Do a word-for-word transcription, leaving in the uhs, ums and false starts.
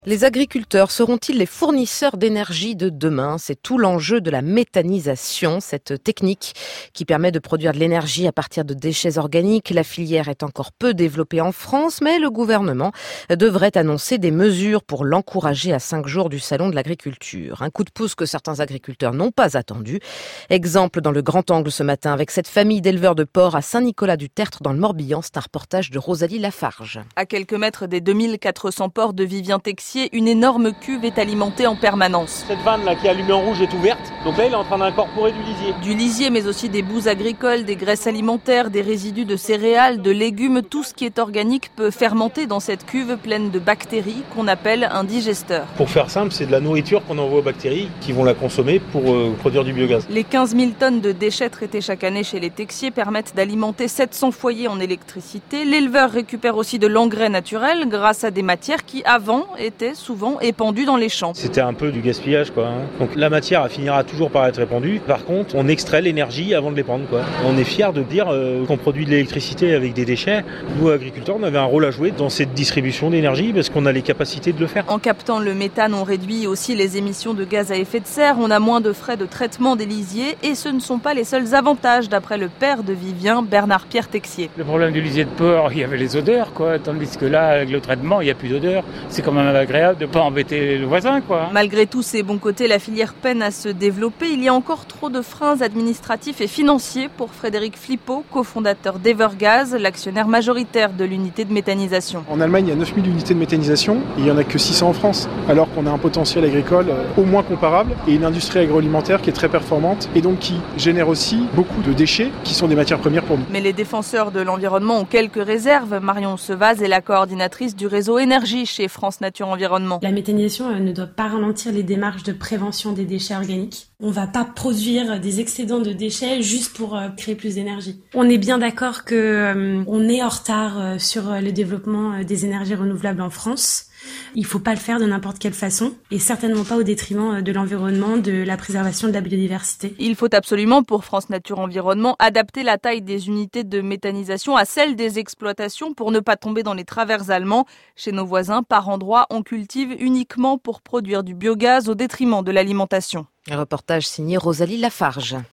Les agriculteurs seront-ils les fournisseurs d'énergie de demain? C'est tout l'enjeu de la méthanisation, cette technique qui permet de produire de l'énergie à partir de déchets organiques. La filière est encore peu développée en France, mais le gouvernement devrait annoncer des mesures pour l'encourager à cinq jours du Salon de l'agriculture. Un coup de pouce que certains agriculteurs n'ont pas attendu. Exemple dans le Grand Angle ce matin avec cette famille d'éleveurs de porcs à Saint-Nicolas-du-Tertre dans le Morbihan. C'est un reportage de Rosalie Lafarge. À quelques mètres des deux mille quatre cents porcs de Vivien-Texier, une énorme cuve est alimentée en permanence. Cette vanne là qui est allumée en rouge est ouverte, donc là il est en train d'incorporer du lisier. Du lisier mais aussi des boues agricoles, des graisses alimentaires, des résidus de céréales, de légumes, tout ce qui est organique peut fermenter dans cette cuve pleine de bactéries qu'on appelle un digesteur. Pour faire simple, c'est de la nourriture qu'on envoie aux bactéries qui vont la consommer pour euh, produire du biogaz. Les quinze mille tonnes de déchets traités chaque année chez les Texiers permettent d'alimenter sept cents foyers en électricité. L'éleveur récupère aussi de l'engrais naturel grâce à des matières qui avant étaient souvent épandues dans les champs. C'était un peu du gaspillage quoi. Hein. Donc la matière finira toujours par être épandue. Par contre, on extrait l'énergie avant de l'épandre quoi. On est fiers de dire euh, qu'on produit de l'électricité avec des déchets. Nous agriculteurs, on avait un rôle à jouer dans cette distribution d'énergie parce qu'on a les capacités de le faire. En captant le méthane, on réduit aussi les émissions de gaz à effet de serre. On a moins de frais de traitement des lisiers et ce ne sont pas les seuls avantages d'après le père de Vivien, Bernard-Pierre Texier. Le problème du lisier de porc, il y avait les odeurs quoi, tandis que là avec le traitement, il n'y a plus d'odeurs. C'est quand même agréable de ne pas embêter le voisin quoi. Malgré tous ces bons côtés, la filière peine à se développer. Il y a encore trop de freins administratifs et financiers pour Frédéric Flippo, cofondateur d'Evergaz, l'actionnaire majoritaire de l'unité de méthanisation. En Allemagne, il y a neuf mille unités de méthanisation et il n'y en a que six cents en France, alors qu'on a un potentiel agricole au moins comparable et une industrie agroalimentaire qui est très performante et donc qui génère aussi beaucoup de déchets qui sont des matières premières pour nous. Mais les défenseurs de l'environnement ont quelques réserves. Marion Sevaz est la coordinatrice du réseau énergie chez France Nature Environnement. La méthanisation ne doit pas ralentir les démarches de prévention des déchets organiques. On ne va pas produire des excédents de déchets juste pour créer plus d'énergie. On est bien d'accord que euh, on est en retard euh, sur le développement des énergies renouvelables en France. Il ne faut pas le faire de n'importe quelle façon et certainement pas au détriment de l'environnement, de la préservation de la biodiversité. Il faut absolument, pour France Nature Environnement, adapter la taille des unités de méthanisation à celle des exploitations pour ne pas tomber dans les travers allemands. Chez nos voisins, par endroits, on cultive uniquement pour produire du biogaz au détriment de l'alimentation. Un reportage signé Rosalie Lafarge.